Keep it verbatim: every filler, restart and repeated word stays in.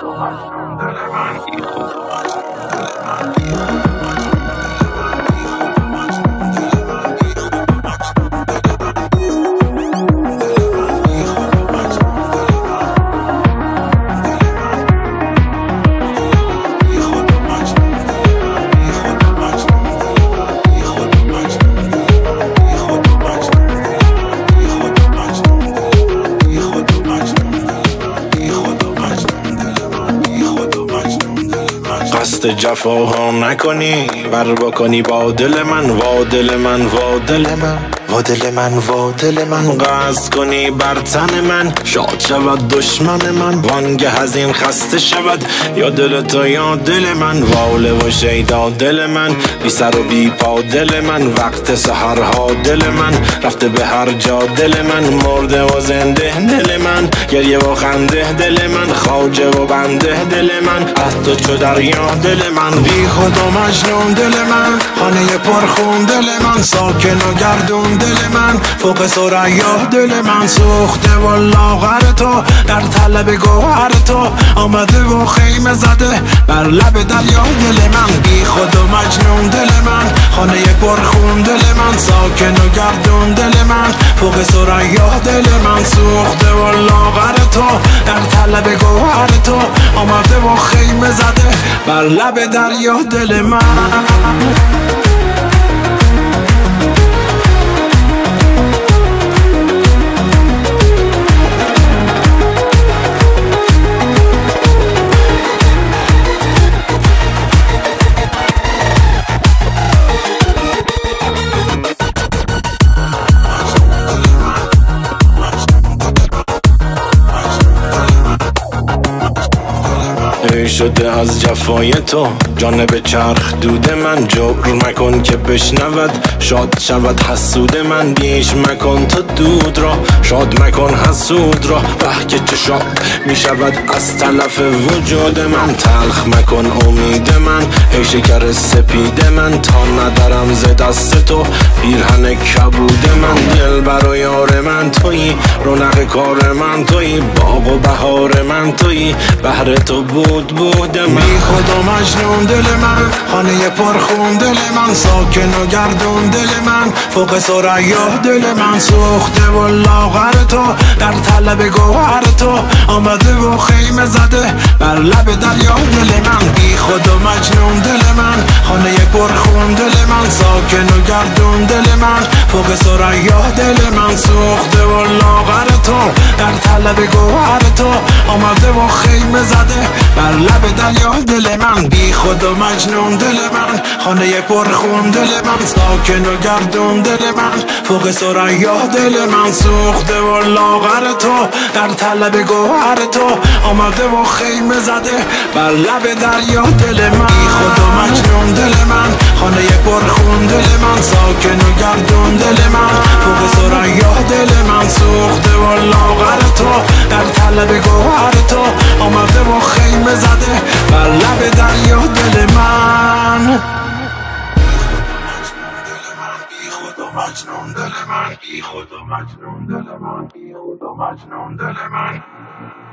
قصد جفاها نکنی، بر بکنی با دل من، وا دل من، وا دل من، وا دل من، وا دل من. قصد کنی بر تن من، شاد شود دشمن من، وانگه از این خسته شود یا دل تو یا دل من. واله و شیدا دل من، بی سر و بی پا دل من، وقت سحرها دل من، رفته به هر جا دل من، مرده و زنده دل من، گریه و خنده دل من، خواجه و بنده دل من، از تو چو دریا دل من. بی خود و مجنون دل من، خانه پرخون دل من، ساکن و گردون دل من، فوق ثریا دل من، سوخته و لاغر تو در طلب گوهر تو، آمده و خیمه زده بر لب دریا دل من. بی خود و مجنون دل من، خانه پرخون دل من، ساکن و گردون دل من، فوق ثریا دل من، سوخته و لاغر تو در طلب گوهر تو، آمده و خیمه زده بر لب دریا دل من. ای شده از جفای تو جانب چرخ دود من، جبر مکن که بشنود شاد شود حسود من، بیش مکن تو دود را شاد مکن حسود را، به که چه شاد می شود از تلف وجود من، تلخ مکن امید من ای شکر سپید من، تا ندارم ز دست تو پیرهن کبود من. دل بر و یار من تویی، رونق کار من تویی، باغ و بهار من تویی، بهر تو بود بود من. بی خود و مجنون دل من، خانه پرخون دل من، ساکن و گردون دل من، فوق ثریا دل من، سوخته و لاغر تو در طلب گوهر تو، آمده و خیمه زده بر لب دریا دل من. بی خود و مجنون دل من، خانه پرخون دل من، ساکن و گردون دل من، فوق ثریا دل من، سوخته و لاغر تو در طلب گوهر تو، آمده و خیمه زده بر لب دریا دل من. بی خود و مجنون دل من، خانه پرخون دل من، ساکن و گردون دل من، فوق ثریا دل من، سوخته و لاغر تو در طلب گوهر تو، آمده و خیمه زده بر لب دریا دل من. بی خود و مجنون دل من، خانه پرخون دل من، ساکن و گردون دل من، فوق ثریا دل من، سوخته و لاغر تو در طلب گوهر تو، آمده و خیمه زده بر لب دریا دل من. بی خود و مجنون دل من، بی خود و مجنون دل من، بی خود و مجنون دل من.